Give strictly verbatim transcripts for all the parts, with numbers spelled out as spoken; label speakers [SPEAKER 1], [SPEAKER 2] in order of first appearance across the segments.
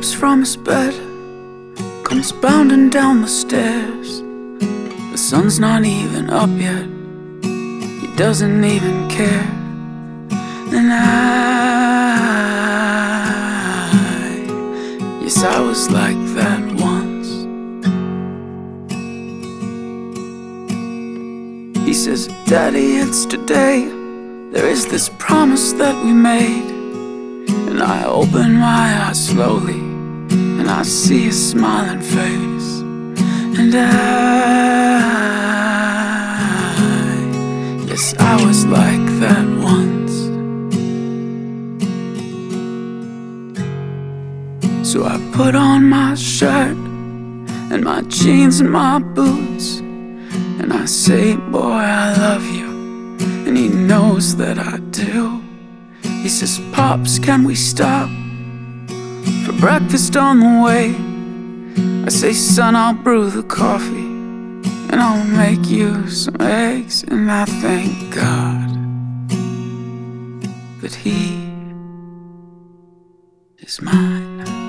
[SPEAKER 1] leaps from his bed, comes bounding down the stairs. The sun's not even up yet, he doesn't even care. And I, yes, I was like that once. He says, Daddy, it's today, there is this promise that we made. And I open my eyes slowly, and I see a smiling face. And I, yes, I was like that once. So I put on my shirt and my jeans and my boots, and I say, boy, I love you, and he knows that I do. He says, Pops, can we stop for breakfast on the way? I say, son, I'll brew the coffee, and I'll make you some eggs. And I thank God that he is mine.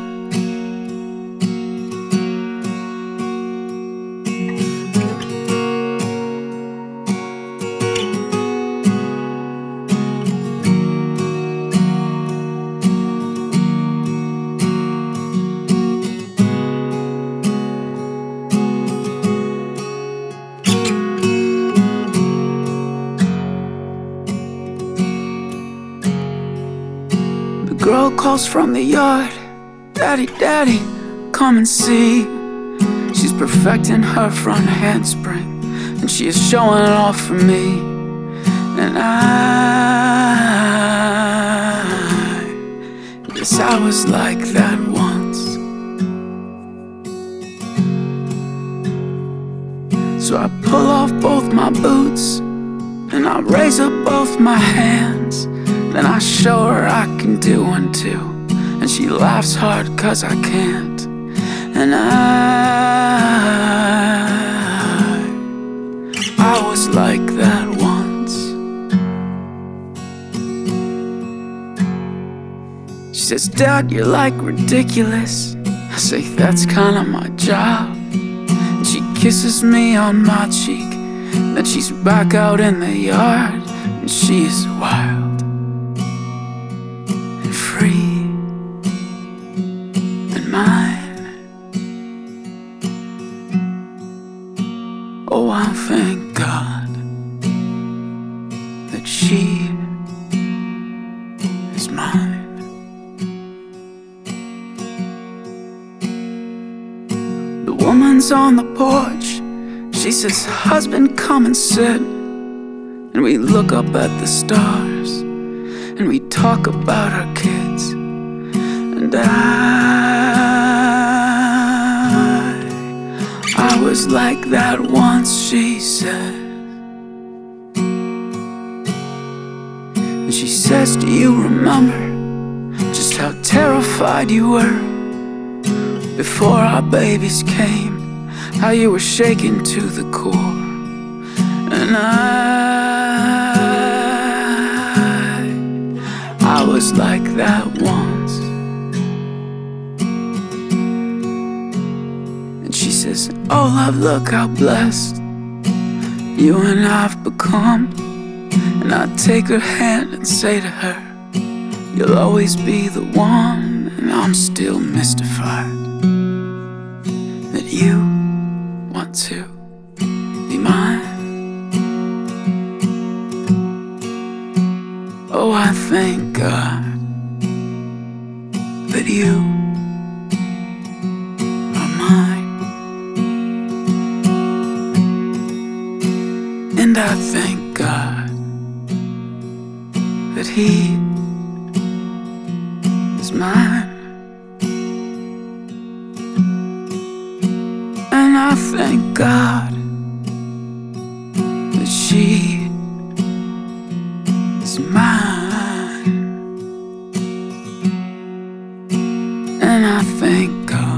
[SPEAKER 1] The girl calls from the yard, Daddy, Daddy, come and see. She's perfecting her front handspring, and she is showing it off for me. And I, yes, I was like that once. So I pull off both my boots, and I raise up both my hands. Then I show her I can do one too, and she laughs hard cause I can't. And I, I was like that once. She says, Dad, you're like ridiculous. I say, that's kinda my job. And she kisses me on my cheek, then she's back out in the yard, and she is wild. Free and mine. Oh, I thank God that she is mine. The woman's on the porch, she says, husband, come and sit. And we look up at the stars, and we talk about our kids. And I, I was like that once, she said. And she says, do you remember just how terrified you were before our babies came? How you were shaken to the core. And I, I was like that once. And she says, oh love, look how blessed you and I've become. And I take her hand and say to her, you'll always be the one. And I'm still mystified that you want to be mine. Oh, I thank God that you are mine. And I thank God that he is mine. And I thank God that she is mine. And I thank God